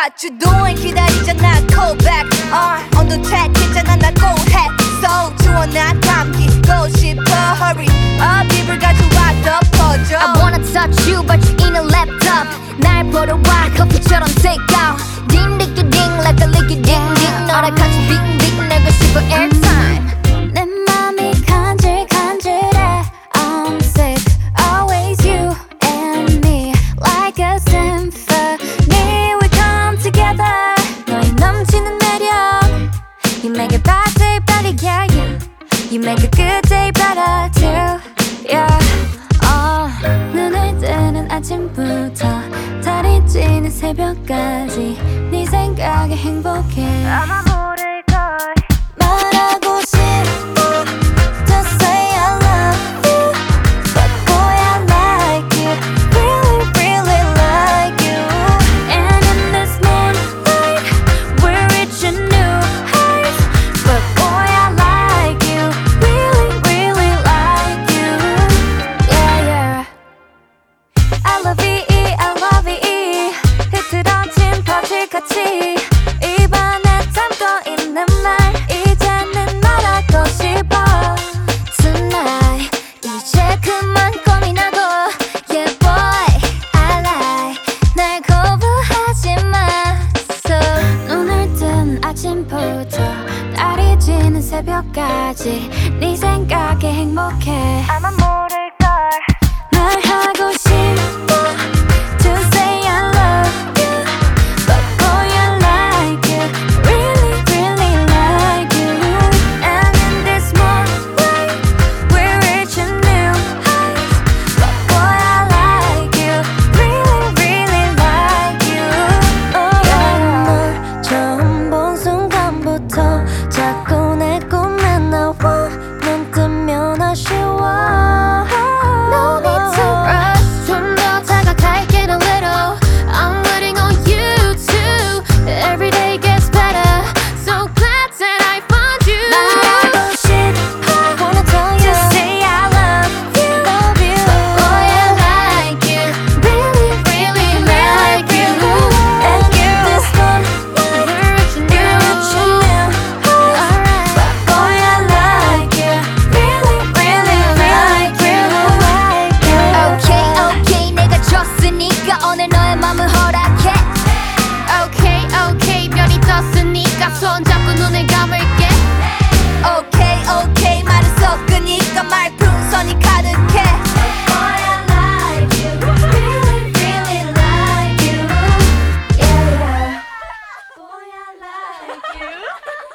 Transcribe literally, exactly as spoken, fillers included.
what you doing 기다리잖아 call back uh, 온도 착했잖아 나 go ahead so 주워 나 감기고 싶어 hurry up 입을 가져와 덮어줘 I wanna touch you but you in a laptop 날 보러 와 커피처럼 take out Ding ding ding ding like a licky ding ding 너랑 같이 빙빙 내고 싶어 airtime 내 맘이 간질간질해 I'm sick always you and me like a symphony we come together 너의 넘치는 매력 You make a bad day better yeah yeah You make a good day better too yeah uh. 눈을 뜨는 아침부터 달이 지는 새벽까지 네 생각에 행복해 아마 모를걸 말하고 싶어 Just say I love you But boy I like you Really really like you And in this moonlight We're reaching new heights But boy I like you Really really like you Yeah yeah I love you I love you 흐트러진 퍼즐같이 입안에 담고 있는 말 이제는 말하고 싶어 Tonight 이제 그만 고민하고 Yeah boy I like 날 거부하지 마 So 눈을 뜬 아침부터 달이 지는 새벽까지 네 생각에 행복해 아마 모를걸 말하고 싶어 To say I love you But boy I like you Really really like you And in this moonlight We're reaching new heights But boy I like you Really really like you Oh yeah 널 처음 본 순간부터 자꾸 내 꿈에 나와 눈 뜨면 아쉬워 No need to rush 좀 더 다가갈게 a little I'm waiting on you too Every day gets better So glad that I found you 말하고 싶어 Wanna tell you To say I love you Love you But boy I like you Really really like you And you This one We're reaching new heights Alright But boy I like you Really really like you Okay okay 내가 졌으니까 오늘 너의 맘을 허락해 Okay okay 별이 떴으니까 손잡고 눈을 감을게 Okay okay 말을 섞으니까 말풍선이 가득해 Boy I like you Really really like you Yeah yeah Boy I like you